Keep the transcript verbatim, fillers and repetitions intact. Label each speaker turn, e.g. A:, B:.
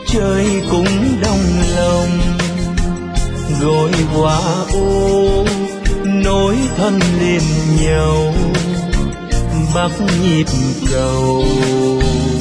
A: trời cũng đồng lòng, gọi hoa ô nối thân liền nhau, bắt nhịp cầu.